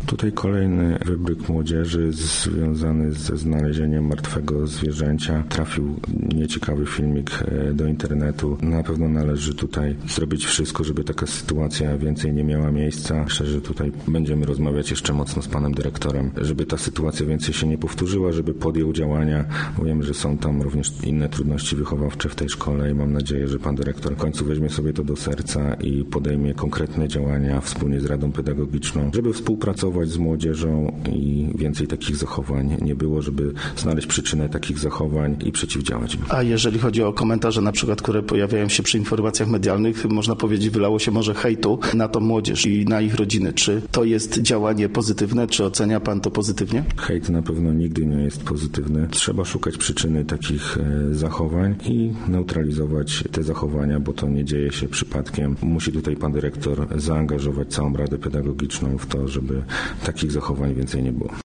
Tutaj kolejny wybryk młodzieży związany ze znalezieniem martwego zwierzęcia. Trafił nieciekawy filmik do internetu. Na pewno należy tutaj zrobić wszystko, żeby taka sytuacja więcej nie miała miejsca. Myślę, że tutaj będziemy rozmawiać jeszcze mocno z panem dyrektorem, żeby ta sytuacja więcej się nie powtórzyła, żeby podjął działania. Wiem, że są tam również inne trudności wychowawcze w tej szkole i mam nadzieję, że pan dyrektor w końcu weźmie sobie to do serca i podejmie konkretne działania wspólnie z Radą Pedagogiczną, żeby współpracować z młodzieżą i więcej takich zachowań nie było, żeby znaleźć przyczynę takich zachowań i przeciwdziałać im. A jeżeli chodzi o komentarze na przykład, które pojawiają się przy informacjach medialnych, można powiedzieć, wylało się może hejtu na tą młodzież i na ich rodziny. Czy to jest działanie pozytywne? Czy ocenia pan to pozytywnie? Hejt na pewno nigdy nie jest pozytywny. Trzeba szukać przyczyny takich zachowań i neutralizować te zachowania, bo to nie dzieje się przypadkiem. Musi tutaj pan dyrektor zaangażować całą Radę Pedagogiczną w to, żeby takich zachowań więcej nie było.